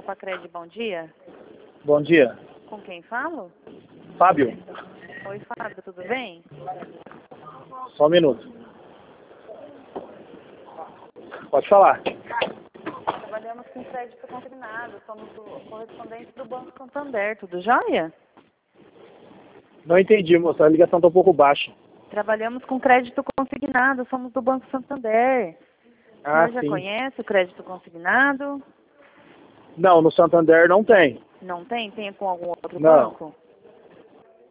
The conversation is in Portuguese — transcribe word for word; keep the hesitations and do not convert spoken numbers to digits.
Copacred, bom dia. Bom dia. Com quem falo? Fábio, Oi, Fábio, tudo bem? só um minuto. Pode falar. Trabalhamos com crédito consignado, somos do, correspondentes do Banco Santander, tudo jóia? Não entendi, moça. A ligação está um pouco baixa. Trabalhamos com crédito consignado, somos do Banco Santander. Ah, Você já sim. conhece o crédito consignado? Não, no Santander não tem. Não tem? Tem com algum outro Não. banco?